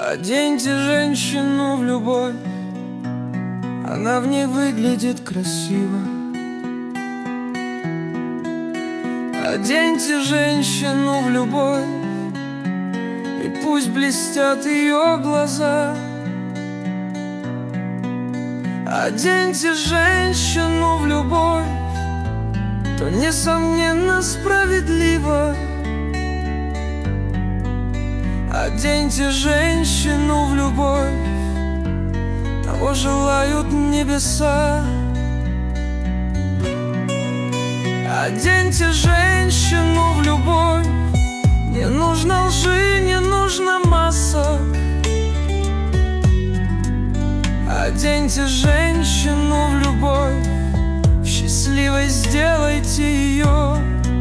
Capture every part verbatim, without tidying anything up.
Оденьте женщину в любовь, она в ней выглядит красиво. Оденьте женщину в любовь, и пусть блестят ее глаза. Оденьте женщину в любовь, то несомненно справедливо. Оденьте женщину в любовь, того желают небеса. Оденьте женщину в любовь, не нужно лжи, не нужно масок. Оденьте женщину в любовь, счастливой сделайте ее.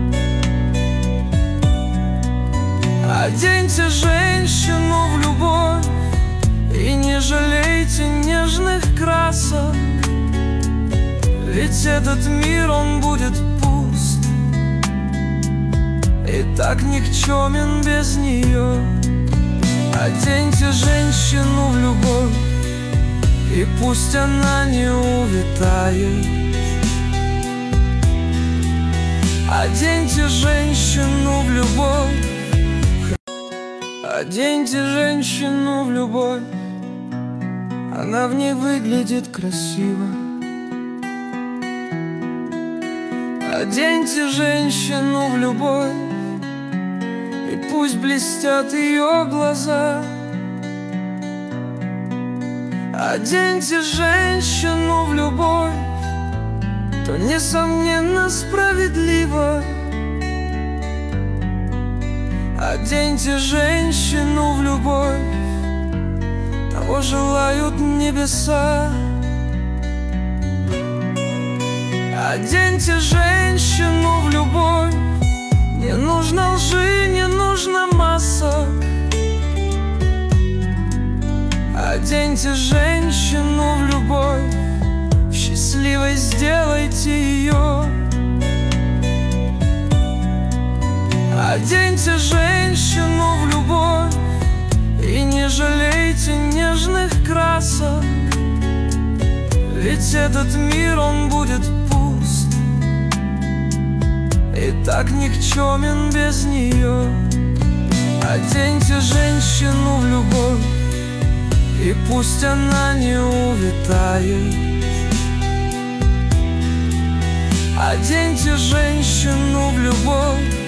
Оденьте женщину в любовь и не жалейте нежных красок, ведь этот мир, он будет пуст и так никчемен без нее. Оденьте женщину в любовь, и пусть она не увядает. Оденьте женщину в любовь, оденьте женщину в любовь, она в ней выглядит красиво. Оденьте женщину в любовь, и пусть блестят ее глаза. Оденьте женщину в любовь, то несомненно справедливо. Оденьте женщину в любовь, того желают небеса. Оденьте женщину в любовь, не нужно лжи, не нужно масок. Оденьте женщину в любовь, счастливой сделайте ее. Оденьте женщину в любовь и не жалейте нежных красок, ведь этот мир, он будет пуст и так никчемен без нее. Оденьте женщину в любовь, и пусть она не увядает. Оденьте женщину в любовь,